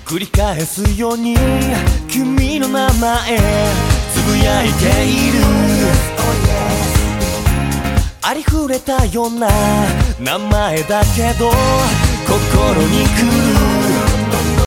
繰り返すように君の名前つぶやいている、ありふれたような名前だけど心に来る